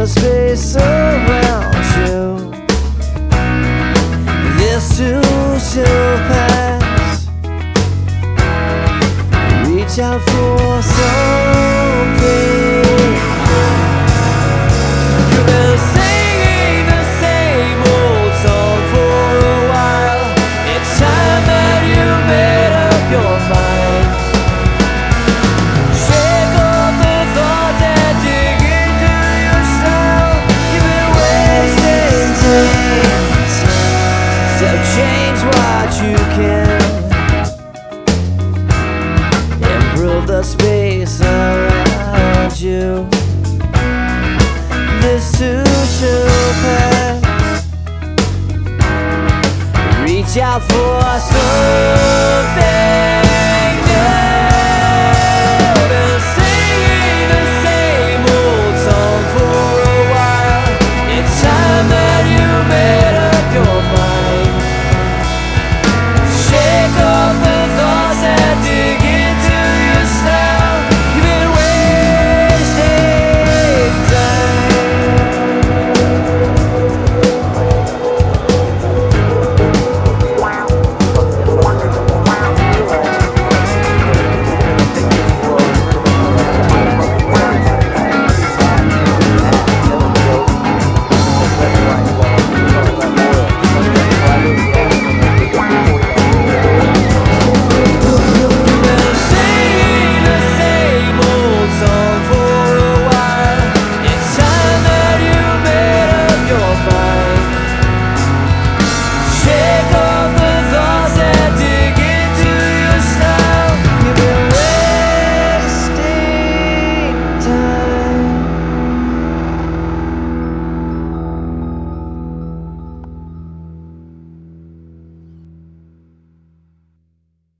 the space around you. This too shall pass. Reach out for something. You've been singing the same old song for a while. It's time that you made up your mind. Shake off the thoughts and dig into yourself. You've been wasting time, so change what you can. Improve the space around you. This too shall pass. Reach out for something.